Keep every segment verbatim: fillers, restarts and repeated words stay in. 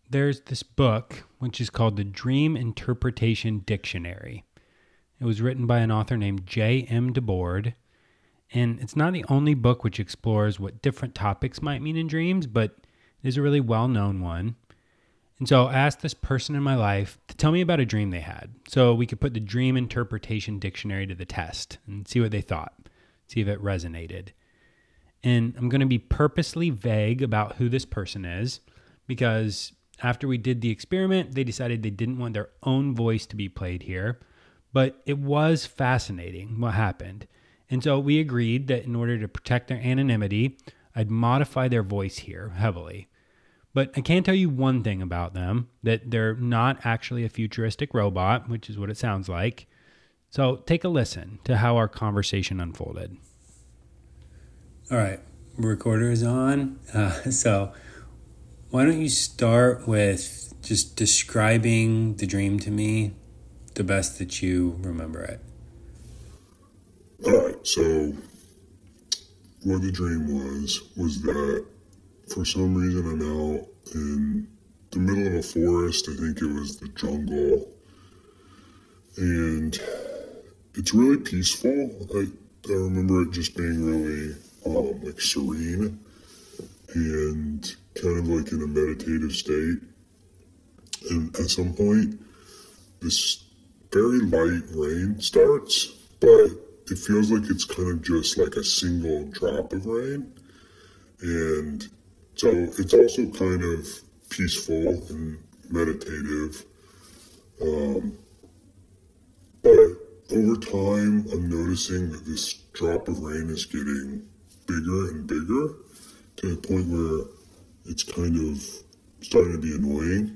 there's this book, which is called the Dream Interpretation Dictionary. It was written by an author named J M DeBoard, and it's not the only book which explores what different topics might mean in dreams, but it is a really well-known one. And so I asked this person in my life to tell me about a dream they had, so we could put the Dream Interpretation Dictionary to the test and see what they thought, see if it resonated. And I'm going to be purposely vague about who this person is, because after we did the experiment, they decided they didn't want their own voice to be played here. But it was fascinating what happened. And so we agreed that in order to protect their anonymity, I'd modify their voice here heavily. But I can tell you one thing about them, that they're not actually a futuristic robot, which is what it sounds like. So take a listen to how our conversation unfolded. All right, recorder is on. Uh, so why don't you start with just describing the dream to me the best that you remember it? All right, so what the dream was, was that for some reason I'm out in the middle of a forest. I think it was the jungle. And it's really peaceful. I, I remember it just being really um, like serene and kind of like in a meditative state. And at some point, this very light rain starts, but it feels like it's kind of just like a single drop of rain. And so it's also kind of peaceful and meditative. Um, but over time, I'm noticing that this drop of rain is getting bigger and bigger to the point where it's kind of starting to be annoying.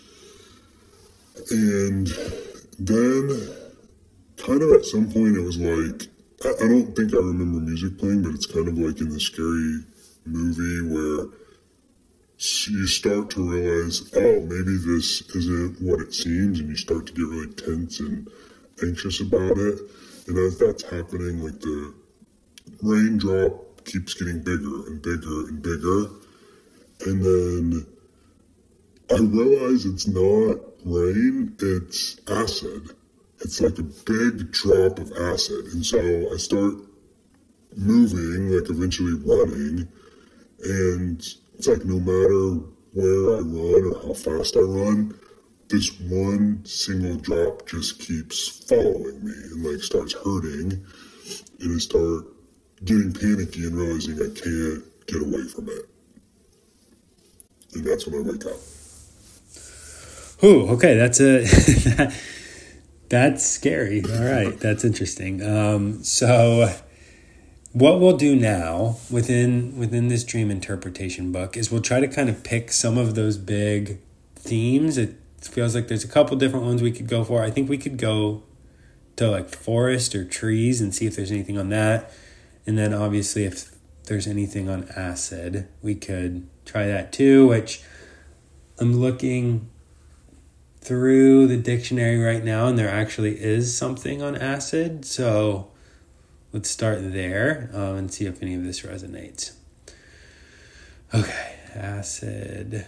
And then kind of at some point it was like, I, I don't think I remember music playing, but it's kind of like in the scary movie where you start to realize, oh, maybe this isn't what it seems, and you start to get really tense and anxious about it. And as that's happening, like the raindrop keeps getting bigger and bigger and bigger. And then I realize it's not rain, it's acid. It's like a big drop of acid. And so I start moving, like eventually running. And it's like no matter where I run or how fast I run, this one single drop just keeps following me and like starts hurting. And I start getting panicky and realizing I can't get away from it. And that's when I wake up. Ooh, okay, that's a that's scary. All right, that's interesting. Um, so what we'll do now within within this dream interpretation book is we'll try to kind of pick some of those big themes. It feels like there's a couple different ones we could go for. I think we could go to like forest or trees and see if there's anything on that. And then obviously if there's anything on acid, we could try that too, which I'm looking through the dictionary right now, and there actually is something on acid. So let's start there um, and see if any of this resonates. Okay, acid.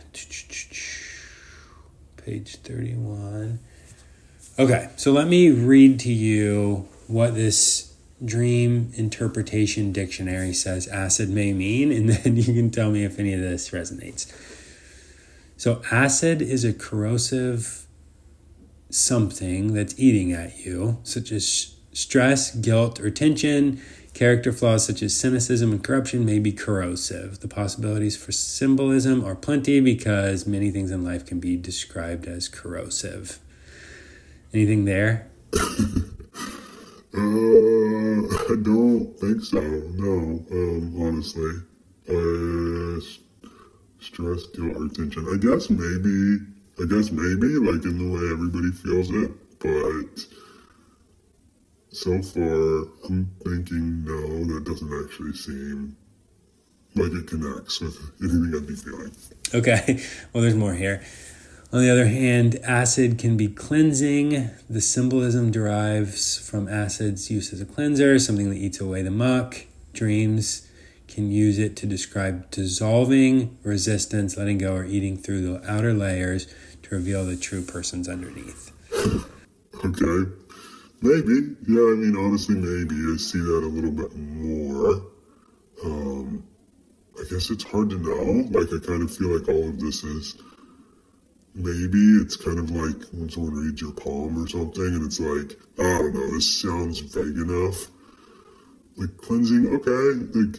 Page thirty-one. Okay, so let me read to you what this dream interpretation dictionary says acid may mean, and then you can tell me if any of this resonates. So acid is a corrosive something that's eating at you, such as stress, guilt, or tension. Character flaws such as cynicism and corruption may be corrosive. The possibilities for symbolism are plenty because many things in life can be described as corrosive. Anything there? uh, I don't think so. No, um, honestly. Uh, stress, guilt, or tension. I guess maybe, I guess maybe, like in the way everybody feels it, but so far, I'm thinking no, that doesn't actually seem like it connects with anything I'd be feeling. Okay, well, there's more here. On the other hand, acid can be cleansing. The symbolism derives from acid's use as a cleanser, something that eats away the muck. Dreams can use it to describe dissolving resistance, letting go, or eating through the outer layers to reveal the true persons underneath. Okay. Maybe. Yeah, I mean, honestly, maybe. I see that a little bit more. Um, I guess it's hard to know. Like, I kind of feel like all of this is, maybe it's kind of like when someone reads your palm or something, and it's like, I don't know, this sounds vague enough. Like, cleansing, okay. Like,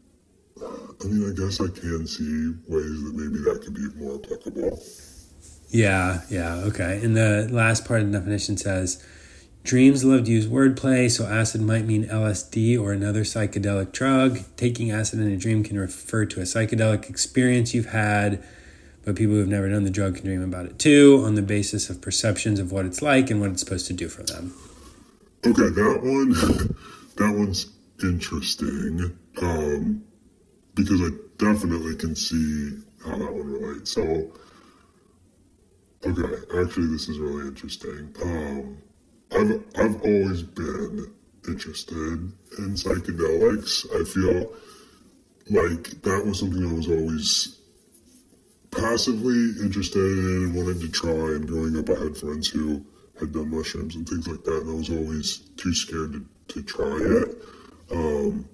I mean, I guess I can see ways that maybe that could be more applicable. Yeah, yeah, okay. And the last part of the definition says, dreams love to use wordplay, so acid might mean L S D or another psychedelic drug. Taking acid in a dream can refer to a psychedelic experience you've had, but people who've never done the drug can dream about it too, on the basis of perceptions of what it's like and what it's supposed to do for them. Okay, that one, that one's interesting, um, because I definitely can see how that one relates. So, okay, actually, this is really interesting. Um, I've I've always been interested in psychedelics. I feel like that was something I was always passively interested in and wanted to try. And growing up, I had friends who had done mushrooms and things like that, and I was always too scared to, to try it. Um,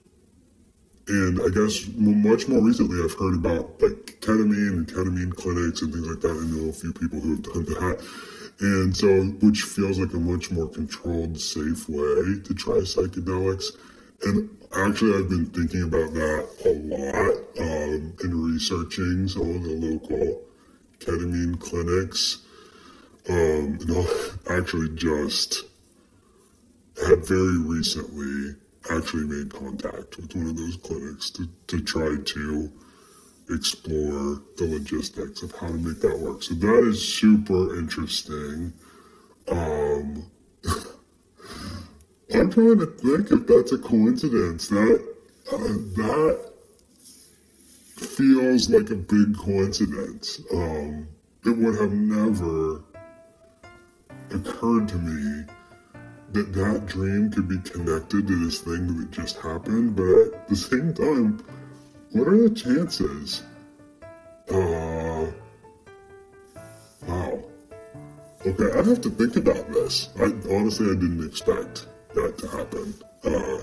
and I guess much more recently, I've heard about like ketamine and ketamine clinics and things like that. I know a few people who have done that. And so, which feels like a much more controlled, safe way to try psychedelics. And actually, I've been thinking about that a lot um, in researching some of the local ketamine clinics. Um, and I actually just had very recently actually made contact with one of those clinics to, to try to explore the logistics of how to make that work. So that is super interesting. Um, I'm trying to think if that's a coincidence. That uh, that feels like a big coincidence. Um, it would have never occurred to me that that dream could be connected to this thing that just happened, but at the same time, what are the chances? Uh, wow. Okay, I'd have to think about this. I honestly, I didn't expect that to happen. Uh,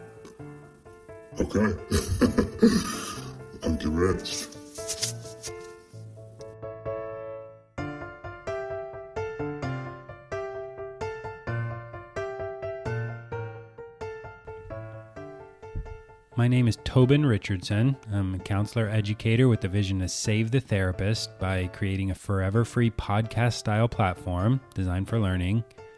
okay. I'm convinced. My name is Tobin Richardson. I'm a counselor educator with the vision to save the therapist by creating a forever free podcast style platform designed for learning.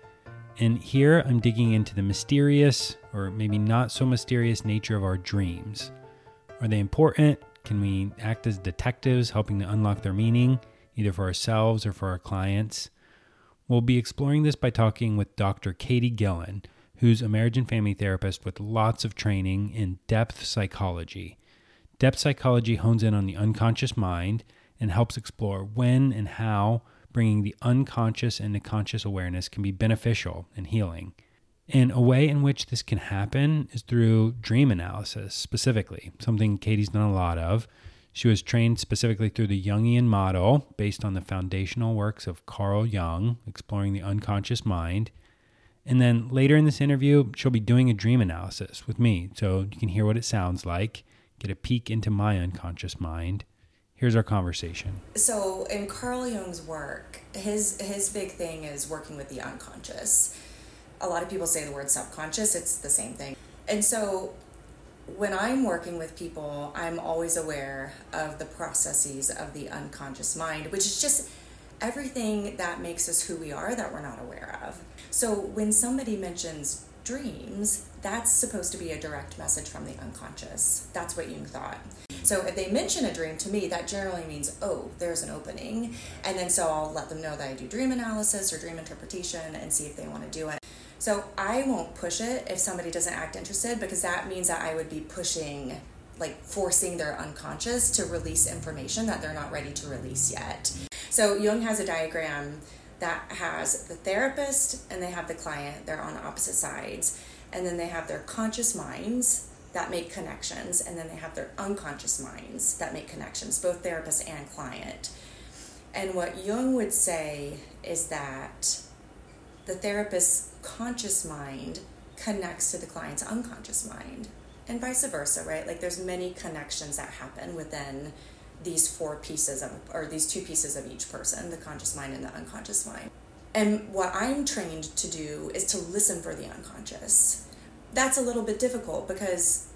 And here I'm digging into the mysterious, or maybe not so mysterious, nature of our dreams. Are they important? Can we act as detectives helping to unlock their meaning, either for ourselves or for our clients? We'll be exploring this by talking with Doctor Katie Gillen, who's a marriage and family therapist with lots of training in depth psychology. Depth psychology hones in on the unconscious mind and helps explore when and how bringing the unconscious into conscious awareness can be beneficial and healing. And a way in which this can happen is through dream analysis, specifically, something Katie's done a lot of. She was trained specifically through the Jungian model based on the foundational works of Carl Jung, exploring the unconscious mind. And then later in this interview, she'll be doing a dream analysis with me, so you can hear what it sounds like, get a peek into my unconscious mind. Here's our conversation. So in Carl Jung's work, his his big thing is working with the unconscious. A lot of people say the word subconscious, it's the same thing. And so when I'm working with people, I'm always aware of the processes of the unconscious mind, which is just everything that makes us who we are that we're not aware of. So when somebody mentions dreams, that's supposed to be a direct message from the unconscious. That's what Jung thought. So if they mention a dream, to me, that generally means, oh, there's an opening. And then so I'll let them know that I do dream analysis or dream interpretation and see if they want to do it. So I won't push it if somebody doesn't act interested, because that means that I would be pushing, like forcing their unconscious to release information that they're not ready to release yet. So Jung has a diagram that has the therapist and they have the client. They're on opposite sides. And then they have their conscious minds that make connections, and then they have their unconscious minds that make connections, both therapist and client. And what Jung would say is that the therapist's conscious mind connects to the client's unconscious mind, and vice versa, right? Like there's many connections that happen within these four pieces of, or these two pieces of each person, the conscious mind and the unconscious mind. And what I'm trained to do is to listen for the unconscious. That's a little bit difficult because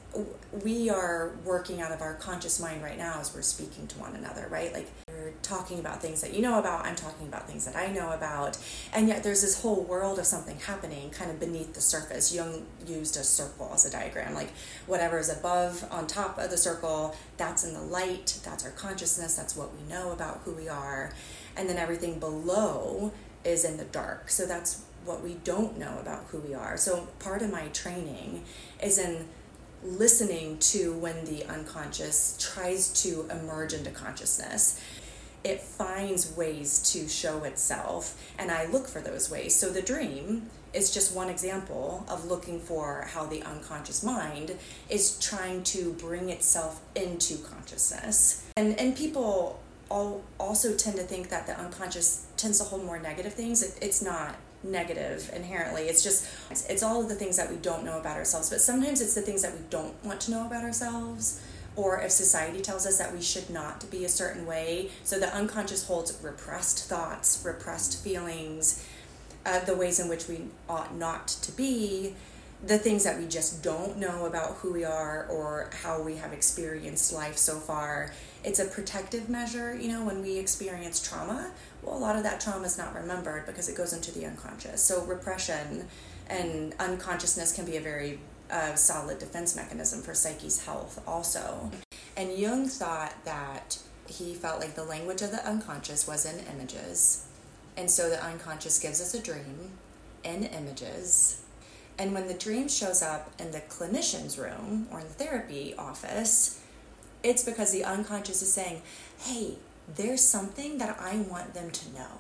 we are working out of our conscious mind right now as we're speaking to one another, right? Like we're talking about things that you know about, I'm talking about things that I know about, and yet there's this whole world of something happening kind of beneath the surface. Jung used a circle as a diagram, like whatever is above on top of the circle, that's in the light, that's our consciousness, that's what we know about who we are, and then everything below is in the dark. So that's what we don't know about who we are. So part of my training is in listening to when the unconscious tries to emerge into consciousness. It finds ways to show itself, and I look for those ways. So the dream is just one example of looking for how the unconscious mind is trying to bring itself into consciousness. And and people all also tend to think that the unconscious tends to hold more negative things. It, it's not negative inherently. It's just, it's, it's all of the things that we don't know about ourselves. But sometimes it's the things that we don't want to know about ourselves, or if society tells us that we should not be a certain way. So the unconscious holds repressed thoughts, repressed feelings, uh, the ways in which we ought not to be, the things that we just don't know about who we are or how we have experienced life so far. It's a protective measure. You know, when we experience trauma, well, a lot of that trauma is not remembered because it goes into the unconscious. So repression and unconsciousness can be a very uh, solid defense mechanism for psyche's health also. And Jung thought that he felt like the language of the unconscious was in images. And so the unconscious gives us a dream in images. And when the dream shows up in the clinician's room or in the therapy office, it's because the unconscious is saying, hey, there's something that I want them to know.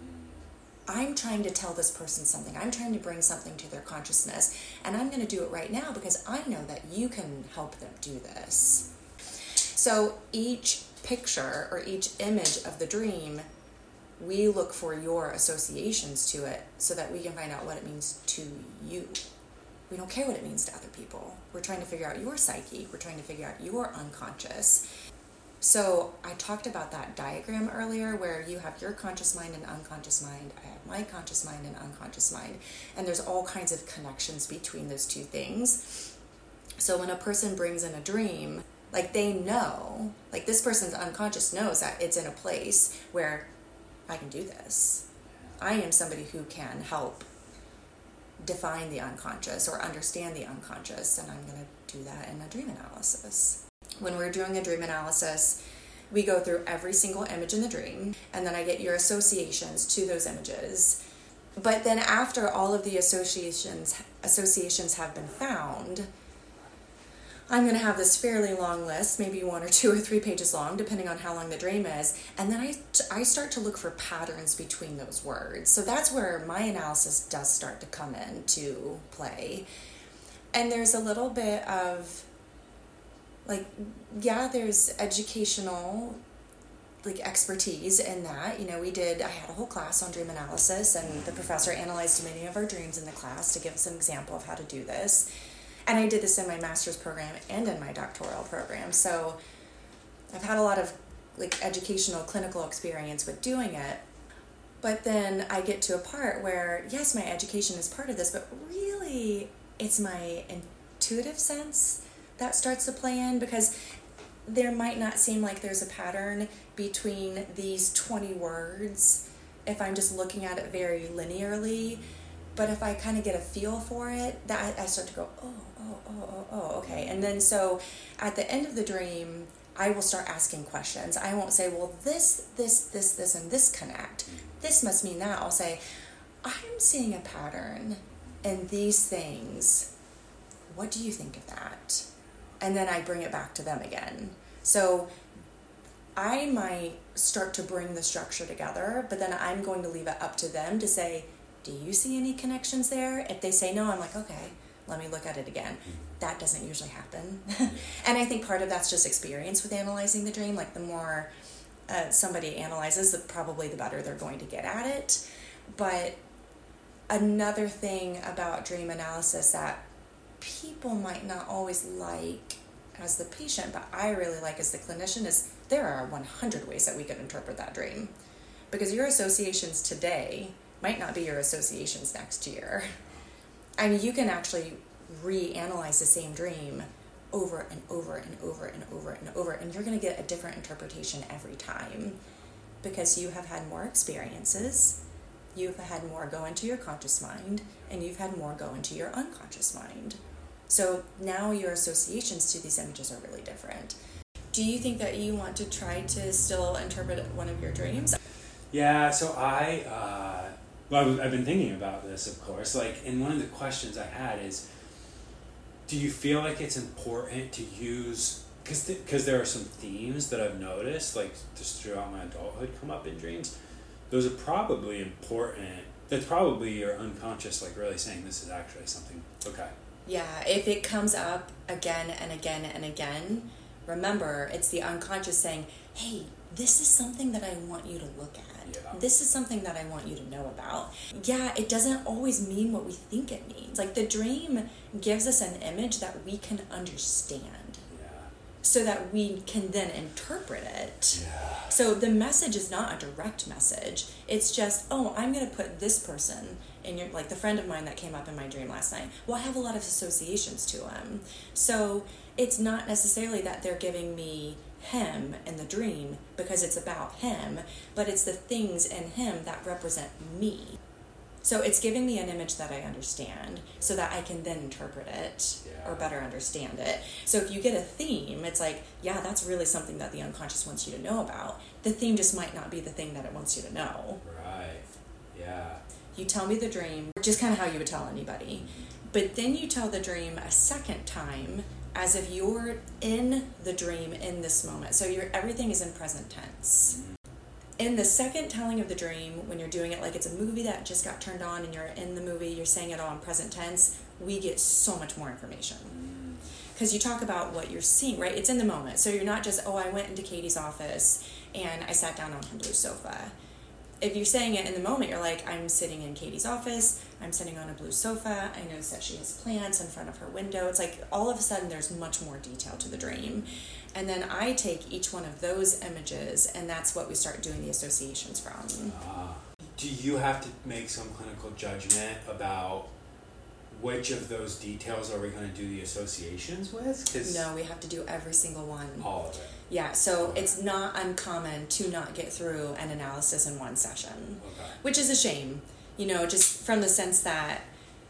I'm trying to tell this person something. I'm trying to bring something to their consciousness, and I'm going to do it right now because I know that you can help them do this. So each picture or each image of the dream, we look for your associations to it so that we can find out what it means to you. We don't care what it means to other people. We're trying to figure out your psyche. We're trying to figure out your unconscious. So I talked about that diagram earlier where you have your conscious mind and unconscious mind. I have my conscious mind and unconscious mind. And there's all kinds of connections between those two things. So when a person brings in a dream, like they know, like this person's unconscious knows that it's in a place where I can do this. I am somebody who can help define the unconscious or understand the unconscious, and I'm going to do that in a dream analysis. When we're doing a dream analysis, we go through every single image in the dream, and then I get your associations to those images. But then after all of the associations associations have been found, I'm going to have this fairly long list, maybe one or two or three pages long, depending on how long the dream is. And then I, I start to look for patterns between those words. So that's where my analysis does start to come into play. And there's a little bit of, like, yeah, there's educational, like, expertise in that. You know, we did, I had a whole class on dream analysis, and the professor analyzed many of our dreams in the class to give us an example of how to do this. And I did this in my master's program and in my doctoral program. So I've had a lot of like educational clinical experience with doing it. But then I get to a part where, yes, my education is part of this, but really it's my intuitive sense that starts to play in, because there might not seem like there's a pattern between these twenty words if I'm just looking at it very linearly. But if I kind of get a feel for it, that I start to go, oh, oh, oh, oh, oh, okay. And then so at the end of the dream, I will start asking questions. I won't say, well, this, this, this, this, and this connect. This must mean that. I'll say, I'm seeing a pattern in these things. What do you think of that? And then I bring it back to them again. So I might start to bring the structure together, but then I'm going to leave it up to them to say, do you see any connections there? If they say no, I'm like, okay, let me look at it again. That doesn't usually happen. And I think part of that's just experience with analyzing the dream. Like the more uh, somebody analyzes, the, probably the better they're going to get at it. But another thing about dream analysis that people might not always like as the patient, but I really like as the clinician, is there are one hundred ways that we could interpret that dream. Because your associations today might not be your associations next year. I mean, you can actually reanalyze the same dream over and over and over and over and over, and you're going to get a different interpretation every time because you have had more experiences, you've had more go into your conscious mind, and you've had more go into your unconscious mind. So now your associations to these images are really different. Do you think that you want to try to still interpret one of your dreams? Yeah, so I, uh, well, I've been thinking about this, of course. Like, and one of the questions I had is, do you feel like it's important to use, because th- cause there are some themes that I've noticed, like, just throughout my adulthood come up in dreams. Those are probably important. That's probably your unconscious, like, really saying this is actually something, okay. Yeah, if it comes up again and again and again, remember, it's the unconscious saying, hey, this is something that I want you to look at. Yeah. This is something that I want you to know about. Yeah, it doesn't always mean what we think it means. Like, the dream gives us an image that we can understand. Yeah. So that we can then interpret it. Yeah. So the message is not a direct message. It's just, oh, I'm going to put this person in your, like the friend of mine that came up in my dream last night. Well, I have a lot of associations to him. So it's not necessarily that they're giving me him in the dream because it's about him, but it's the things in him that represent me. So it's giving me an image that I understand so that I can then interpret it yeah. or better understand it. So if you get a theme, it's like, yeah, that's really something that the unconscious wants you to know about. The theme just might not be the thing that it wants you to know. Right. Yeah. You tell me the dream, just kind of how you would tell anybody. Mm-hmm. But then you tell the dream a second time as if you're in the dream in this moment. So you're, everything is in present tense. Mm-hmm. In the second telling of the dream, when you're doing it like it's a movie that just got turned on and you're in the movie, you're saying it all in present tense, we get so much more information. Because you talk about what you're seeing, right? It's in the moment. So you're not just, oh, I went into Katie's office and I sat down on her blue sofa. If you're saying it in the moment, you're like, I'm sitting in Katie's office, I'm sitting on a blue sofa, I notice that she has plants in front of her window. It's like all of a sudden there's much more detail to the dream. And then I take each one of those images, and that's what we start doing the associations from. Uh, do you have to make some clinical judgment about which of those details are we going to do the associations with? 'Cause no, we have to do every single one. All of it. Yeah, so okay. It's not uncommon to not get through an analysis in one session, okay. Which is a shame, you know, just from the sense that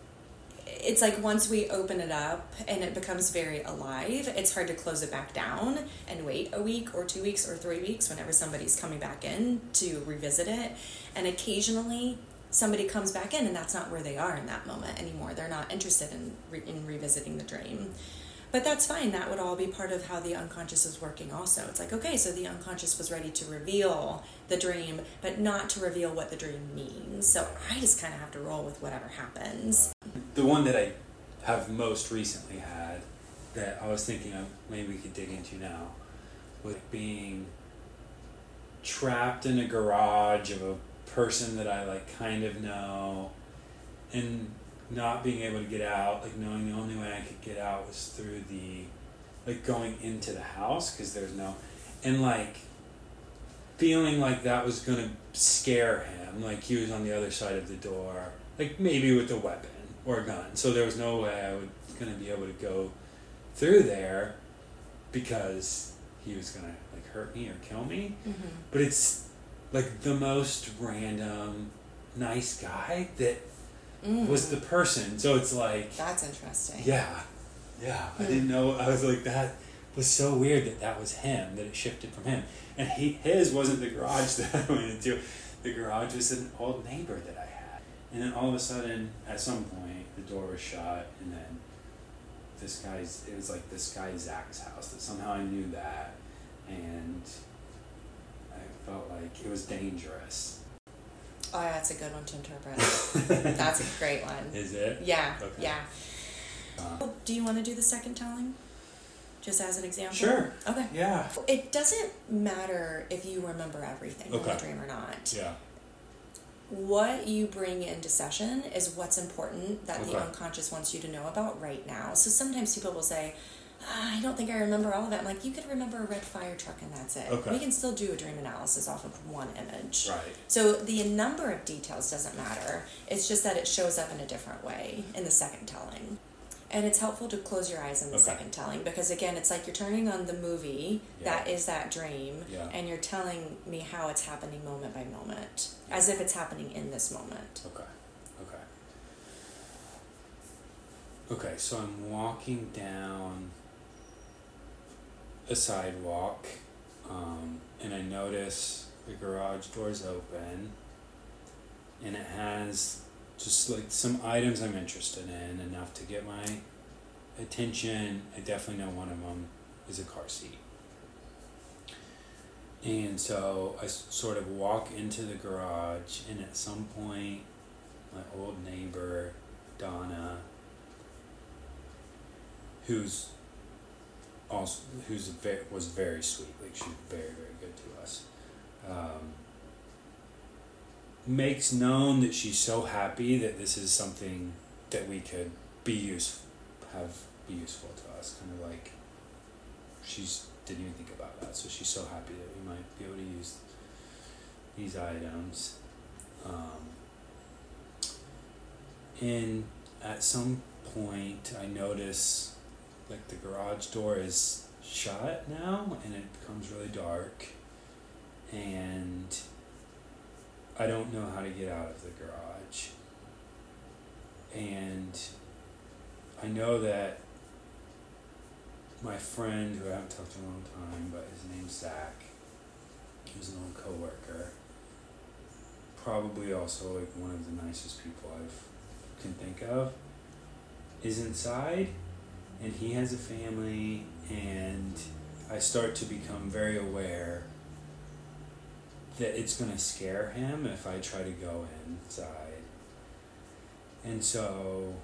it's like once we open it up and it becomes very alive, it's hard to close it back down and wait a week or two weeks or three weeks whenever somebody's coming back in to revisit it. And occasionally somebody comes back in and that's not where they are in that moment anymore. They're not interested in re- in revisiting the dream. But that's fine. That would all be part of how the unconscious is working also. It's like, okay, so the unconscious was ready to reveal the dream, but not to reveal what the dream means. So I just kind of have to roll with whatever happens. The one that I have most recently had that I was thinking of maybe we could dig into now was being trapped in a garage of a person that I like kind of know and not being able to get out, like knowing the only way I could get out was through the, like going into the house because there's no, and like feeling like that was going to scare him, like he was on the other side of the door, like maybe with a weapon or a gun. So there was no way I was going to be able to go through there because he was going to like hurt me or kill me. Mm-hmm. But it's like the most random nice guy that Mm. was the person. So it's like... That's interesting. Yeah. Yeah. Mm. I didn't know. I was like, that was so weird that that was him, that it shifted from him. And he his wasn't the garage that I went into. The garage was an old neighbor that I had. And then all of a sudden, at some point, the door was shut. And then this guy's... It was like this guy Zach's house. That somehow I knew that. And I felt like it was dangerous. Oh, yeah, that's a good one to interpret. That's a great one. Is it? Yeah, okay. yeah. Uh, Do you want to do the second telling? Just as an example? Sure. Okay. Yeah. It doesn't matter if you remember everything Okay. in the dream or not. Yeah. What you bring into session is what's important that Okay. the unconscious wants you to know about right now. So sometimes people will say, ah, I don't think I remember all of it. I'm like, you could remember a red fire truck and that's it. Okay. We can still do a dream analysis off of one image. Right. So the number of details doesn't matter. It's just that it shows up in a different way in the second telling. And it's helpful to close your eyes in the Okay. second telling because, again, it's like you're turning on the movie Yeah. that is that dream, Yeah. and you're telling me how it's happening moment by moment, as if it's happening in this moment. Okay. Okay. Okay, so I'm walking down a sidewalk, um, and I notice the garage door's open, and it has just like some items I'm interested in enough to get my attention. I definitely know one of them is a car seat. And so I s- sort of walk into the garage, and at some point, my old neighbor, Donna, who's also who's very, was very sweet, like she's very very good to us, um, makes known that she's so happy that this is something that we could be use have be useful to us, kind of like she's didn't even think about that, so she's so happy that we might be able to use these items. Um, and at some point I notice like the garage door is shut now and it becomes really dark, and I don't know how to get out of the garage. And I know that my friend, who I haven't talked to in a long time, but his name's Zach, who's an old coworker, probably also like one of the nicest people I can think of, is inside, and he has a family, and I start to become very aware that it's going to scare him if I try to go inside. And so,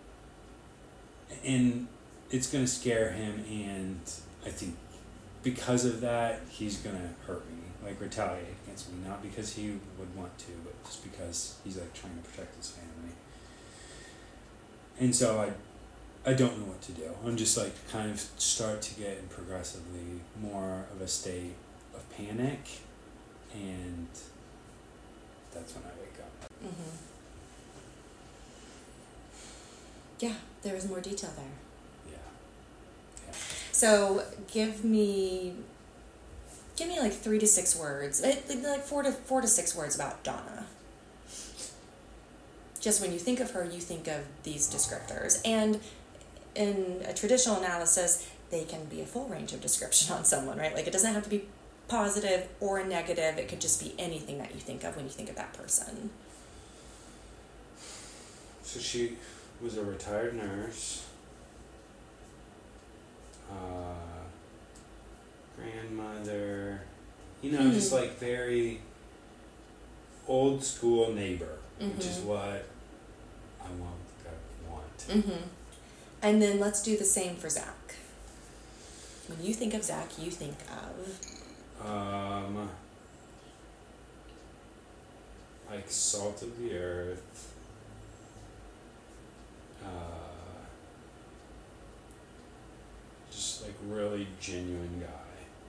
and it's going to scare him, and I think because of that, he's going to hurt me, like retaliate against me, not because he would want to, but just because he's like trying to protect his family. And so I I don't know what to do. I'm just like kind of start to get in progressively more of a state of panic, and that's when I wake up. Mm-hmm. Yeah, there was more detail there. Yeah. Yeah. So give me, give me like three to six words, it, like four to four to six words about Donna. Just when you think of her, you think of these descriptors. And in a traditional analysis, they can be a full range of description on someone, right? Like it doesn't have to be positive or negative. It could just be anything that you think of when you think of that person. So she was a retired nurse, uh, grandmother, you know, Hmm. just like very old school neighbor, which is Mhm. what I want. I want. Mm-hmm. And then let's do the same for Zach. When you think of Zach, you think of... Um, like salt of the earth. Uh, just like really genuine guy.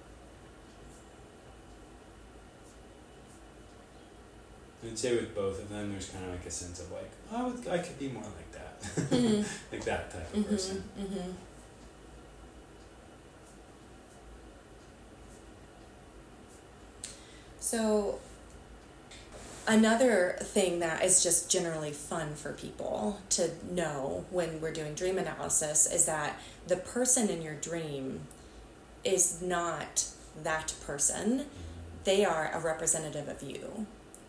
I'd say with both of them, there's kind of like a sense of like, oh, I, would, I could be more like that, Mhm. like that type of person. Mm-hmm. Mm-hmm. So another thing that is just generally fun for people to know when we're doing dream analysis is that the person in your dream is not that person. They are a representative of you.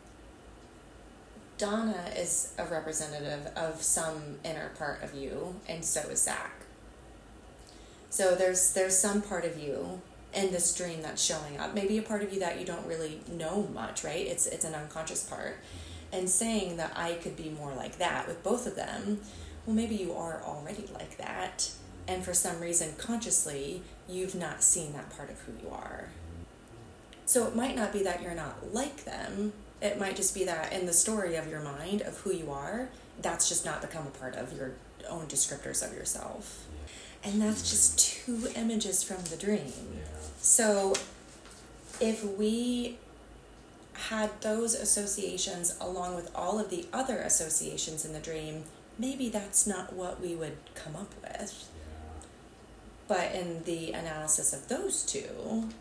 Donna is a representative of some inner part of you, and so is Zach. So there's there's some part of you in this dream that's showing up. Maybe a part of you that you don't really know much, right? It's it's an unconscious part. And saying that I could be more like that with both of them, well, maybe you are already like that, and for some reason, consciously, you've not seen that part of who you are. So it might not be that you're not like them. It might just be that in the story of your mind of who you are, that's just not become a part of your own descriptors of yourself. And that's just two images from the dream. So if we had those associations along with all of the other associations in the dream, maybe that's not what we would come up with. But in the analysis of those two,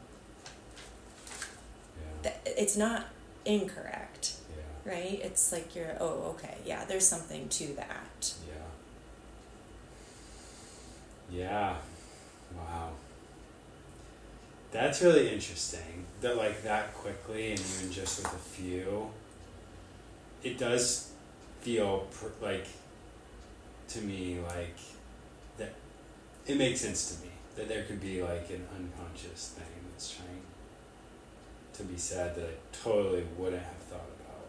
it's not incorrect, yeah. Right? It's like you're, oh, okay, yeah, there's something to that. Yeah. Yeah. Wow. That's really interesting. That like that quickly, and even just with a few, it does feel pr- like, to me, like that. It makes sense to me that there could be like an unconscious thing that's trying to be said that I totally wouldn't have thought about.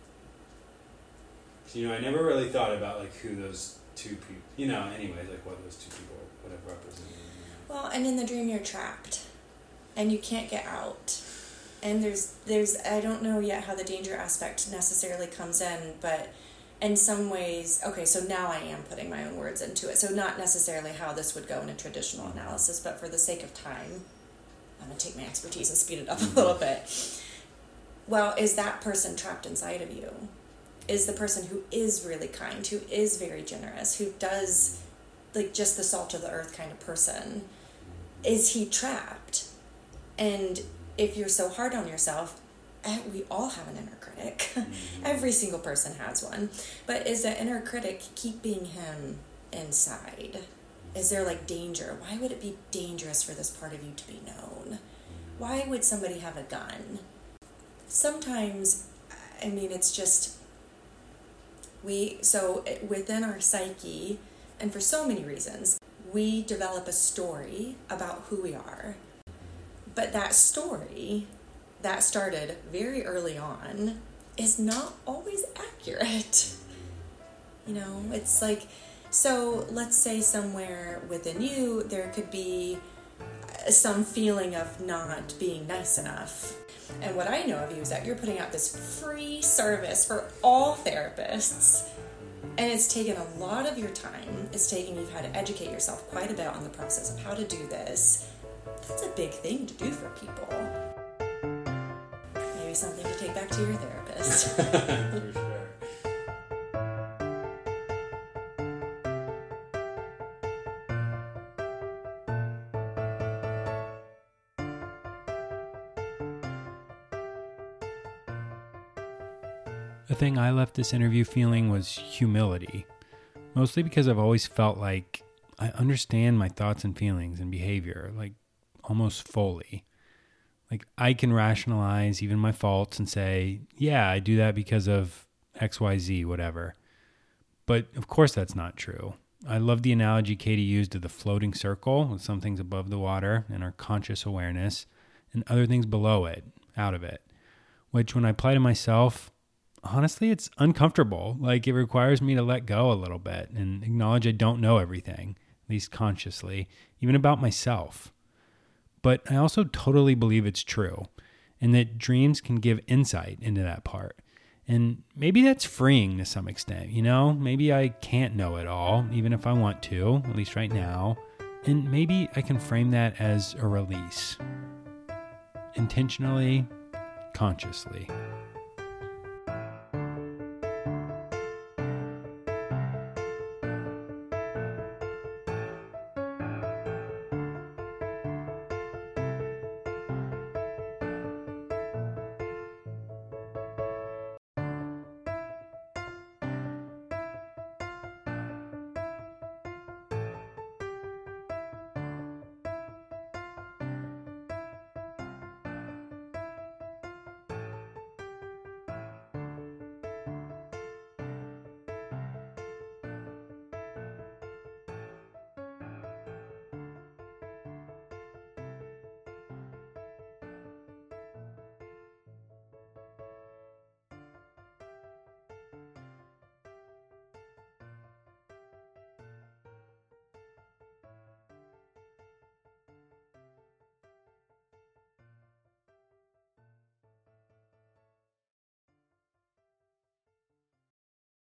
So, you know, I never really thought about like who those two people, you know, anyways, like what those two people would have represented. You know? Well, and in the dream you're trapped and you can't get out. And there's, there's, I don't know yet how the danger aspect necessarily comes in, but in some ways, okay, so now I am putting my own words into it. So not necessarily how this would go in a traditional analysis, but for the sake of time, I'm going to take my expertise and speed it up a little bit. Well, is that person trapped inside of you? Is the person who is really kind, who is very generous, who does, like, just the salt of the earth kind of person, is he trapped? And if you're so hard on yourself, we all have an inner critic. Every single person has one. But is the inner critic keeping him inside? Is there like danger? Why would it be dangerous for this part of you to be known? Why would somebody have a gun? Sometimes, I mean, it's just, we, so within our psyche, and for so many reasons, we develop a story about who we are. But that story that started very early on is not always accurate. You know, it's like, so let's say somewhere within you, there could be some feeling of not being nice enough. And what I know of you is that you're putting out this free service for all therapists. And it's taken a lot of your time. It's taken, you've had to educate yourself quite a bit on the process of how to do this. That's a big thing to do for people. Maybe something to take back to your therapist. For sure. The thing I left this interview feeling was humility, mostly because I've always felt like I understand my thoughts and feelings and behavior, like almost fully. Like I can rationalize even my faults and say, yeah, I do that because of X Y Z, whatever. But of course that's not true. I love the analogy Katie used of the floating circle, with some things above the water and our conscious awareness, and other things below it, out of it, which when I apply to myself, honestly, it's uncomfortable. Like it requires me to let go a little bit and acknowledge I don't know everything, at least consciously, even about myself. But I also totally believe it's true and that dreams can give insight into that part. And maybe that's freeing to some extent, you know? Maybe I can't know it all, even if I want to, at least right now. And maybe I can frame that as a release. Intentionally, consciously.